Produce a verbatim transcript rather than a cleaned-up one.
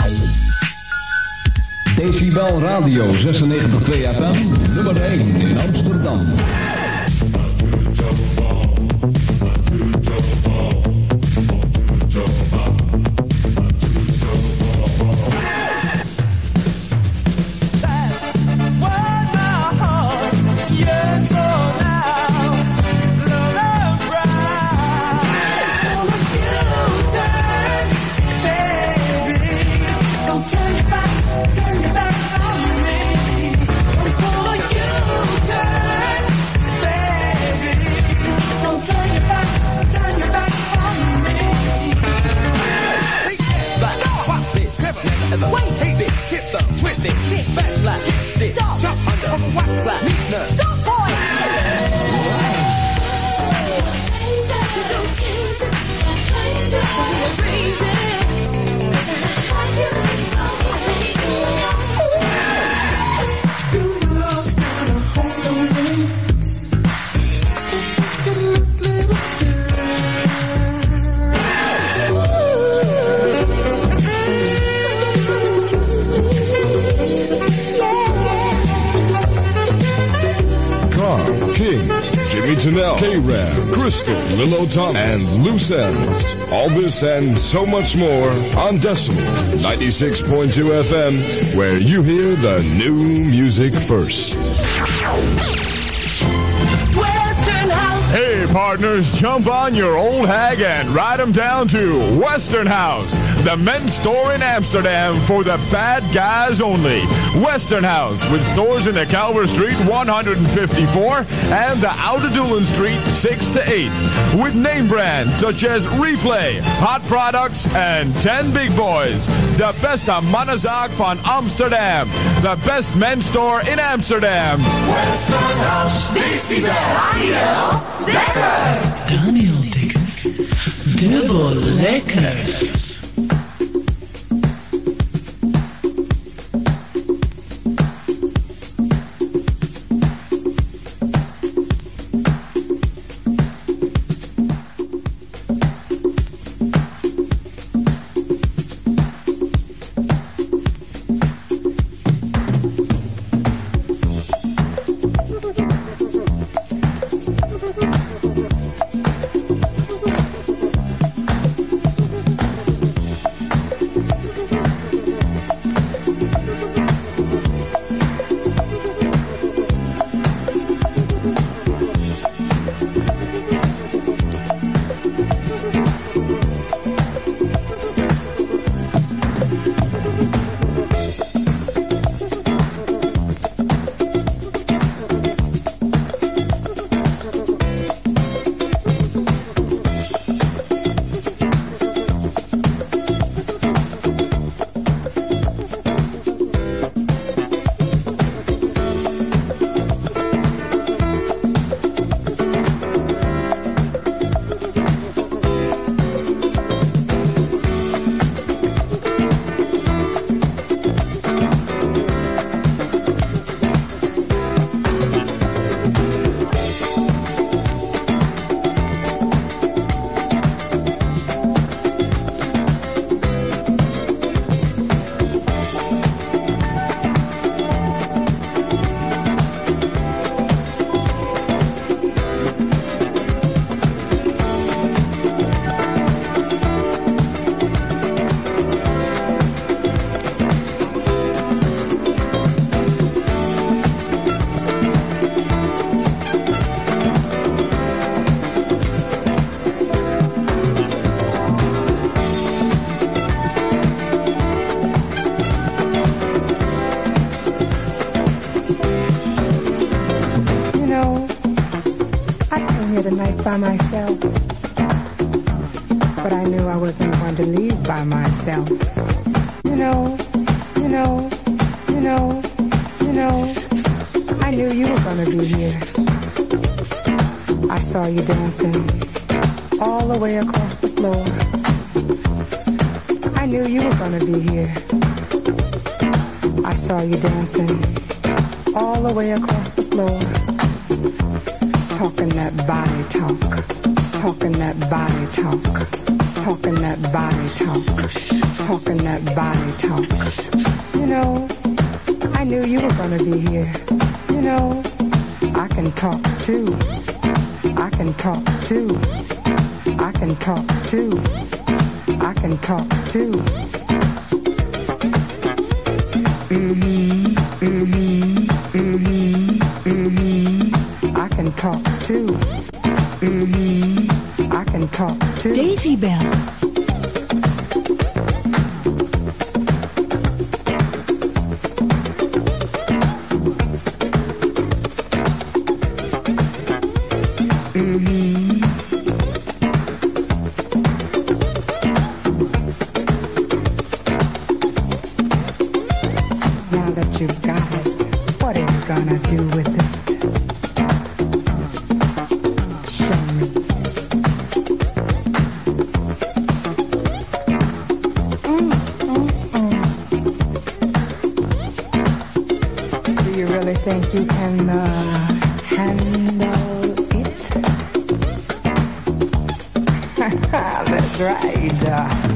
Decibel Radio zesennegentig komma twee F M, nummer één in Amsterdam. K-Ram, Crystal, Lilo Tom, and Loose Ends. All this and so much more on Decibel ninety-six point two F M, where you hear the new music first. Hey partners, jump on your old hag and ride them down to Western House, the men's store in Amsterdam for the bad guys only. Western House, with stores in the Calvert Street one fifty-four and the Oude Doelen Street six to eight. With name brands such as Replay, Hot Products, and ten Big Boys. The beste mannenzaak van Amsterdam. The best men's store in Amsterdam. Western House, Decibel Radio. Lekker! Daniel Dikker, dubbel lekker. By myself, but I knew I wasn't going to leave by myself. You know, you know, you know, you know, I knew you were going to be here. I saw you dancing all the way across the floor. I knew you were going to be here. I saw you dancing all the way across the floor. Talking that body talk, talking that body talk, talking that body talk, talking that body talk. You know, I knew you were gonna be here. You know, I can talk too. I can talk too. I can talk too. I can talk too. Mm-hmm, mm-hmm, mm-hmm, mm-hmm. I can talk too. Mm-hmm. I can talk too. Daisy Bell. Think you can uh, handle it? That's right. Uh,